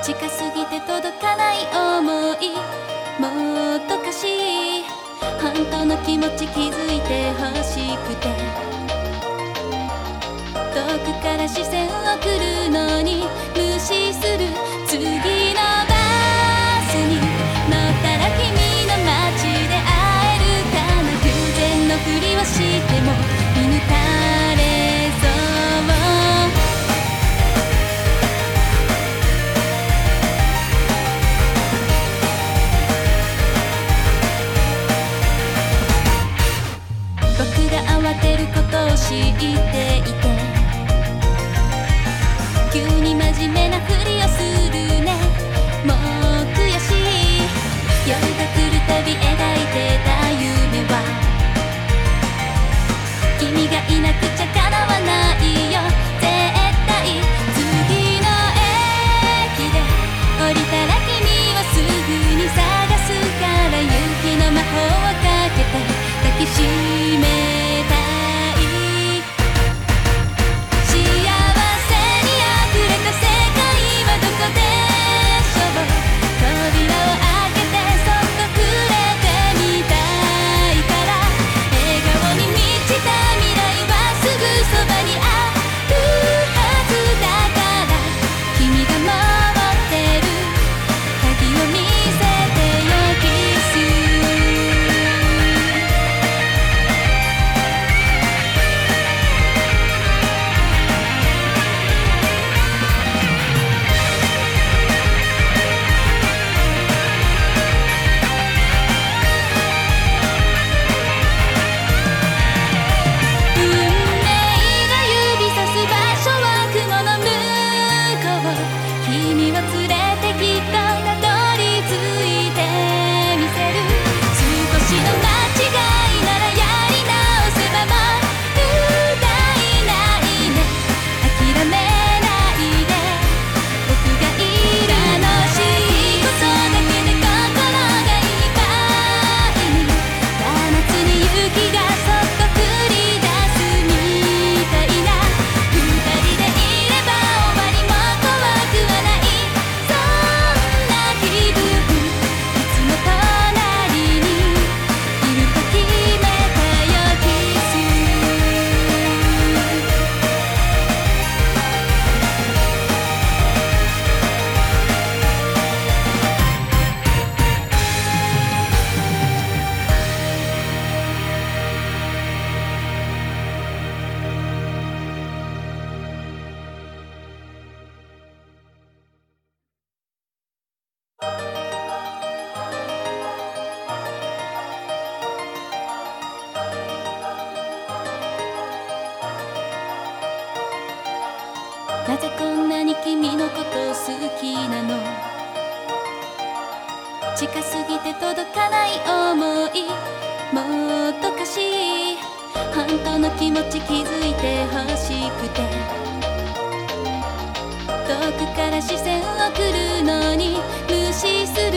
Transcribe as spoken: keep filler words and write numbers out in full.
近すぎて届かない想い、もっとかしい本当の気持ち気づいてほしくて、遠くから視線を送るのに無視する。次のバスに乗ったら君の街で会えるかな。偶然のふりをしても見抜かれそう。僕が慌てることを知っていて、急に真面目なふりをするね。もう悔しい。夜が来るたび描いてた夢は君がいなくちゃ叶わないよ絶対。次の駅で降りたら君をすぐに探すから、勇気の魔法をかけて抱きしめたい。幸せにあふれた世界はどこでしょう。扉を開けてそっと触れてみたいから、笑顔に満ちた未来はすぐそばにあるはずだから、君が持ってる鍵を見せてよキス。運命が指さす場所は雲の向こう。君を連れてきっとたどり着いてみせる。少しの間違いならやり直せばもったいないね。諦めないで僕がいる。楽しいことだけで心がいっぱいに、真夏に雪がそっと降り出すみたいな。二人でいれば終わりも怖くはない、そんな気分。いつも隣にいると決めたよキス。なぜこんなに君のこと好きなの。近すぎて届かない想い、もっとかしい本当の気持ち気づいてほしくて、遠くから視線を送るのに無視する。